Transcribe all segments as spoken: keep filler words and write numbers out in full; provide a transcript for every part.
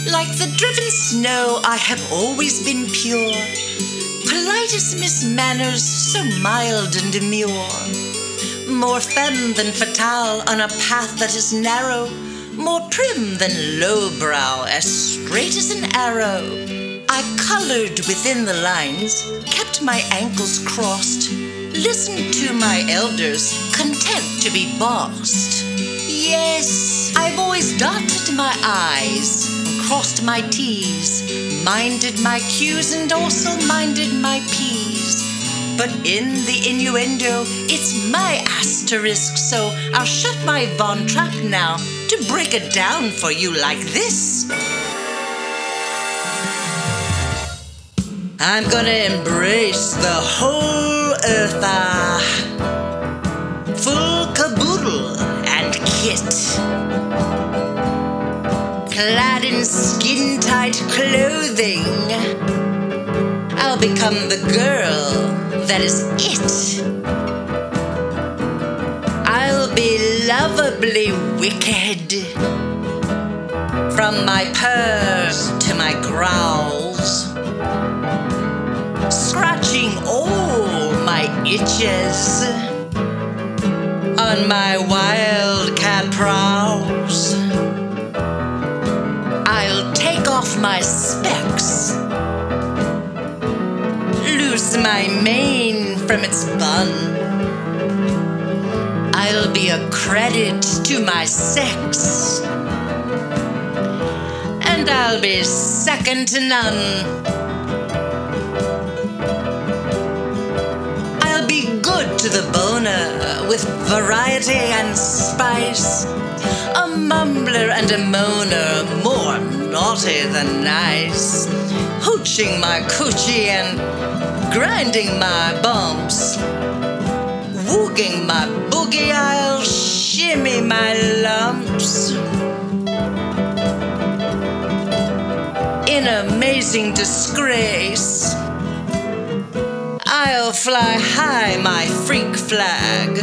Like the driven snow, I have always been pure. Polite as Miss Manners, so mild and demure. More femme than fatale on a path that is narrow. More prim than lowbrow, as straight as an arrow. I colored within the lines, kept my ankles crossed, listened to my elders, content to be bossed. Yes, I've always dotted my I's, crossed my T's, minded my Q's and also minded my P's. But in the innuendo, it's my asterisk, so I'll shut my Von Trapp now to break it down for you like this. I'm gonna embrace the whole earth, ah, full caboodle and kit. Clad in skin-tight clothing, I'll become the girl that is it. I'll be lovably wicked, from my purrs to my growls, scratching all my itches on my wildcat prowls. I'll take off my specs, loose my mane from its bun. I'll be a credit to my sex, and I'll be second to none. I'll be good to the boner with variety and spice, a mumbler and a moaner, more naughty than nice, hooching my coochie and grinding my bumps, wooging my boogie, I'll shimmy my lumps. In amazing disgrace, I'll fly high my freak flag,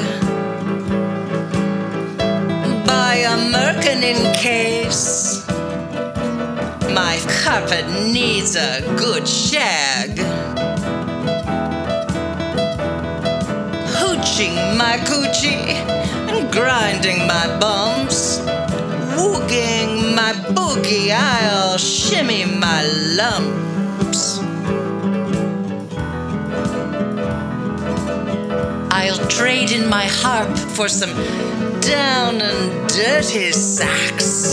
buy a merkin in case my carpet needs a good shag. Hooching my coochie and grinding my bumps, wooging my boogie, I'll shimmy my lumps. I'll trade in my harp for some down and dirty sax.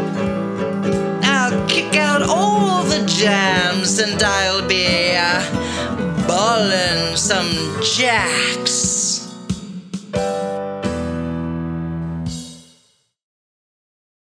I'll kick out all the jams and I'll be uh, ballin' some jacks.